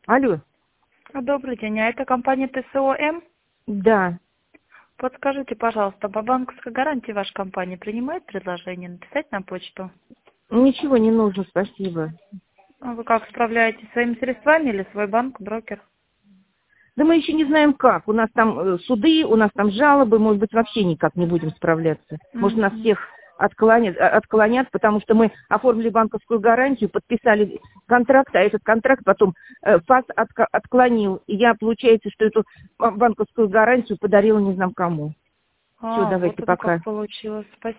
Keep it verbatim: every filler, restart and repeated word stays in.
Алло. Добрый день, а это компания ТСОМ? Да. Подскажите, пожалуйста, по банковской гарантии ваша компания принимает предложение написать на почту? Ничего не нужно, спасибо. А вы как, справляетесь своими средствами или свой банк, брокер? Да мы еще не знаем как. У нас там э, суды, у нас там жалобы, может быть, вообще никак не будем справляться. Может, нас Мгм. всех отклонят, а- отклонят, потому что мы оформили банковскую гарантию, подписали контракт, а этот контракт потом э, ФАС отка- отклонил. И я, получается, что эту ба- банковскую гарантию подарила не знаю кому. Все, А, вот давайте это пока. как получилось. Спасибо.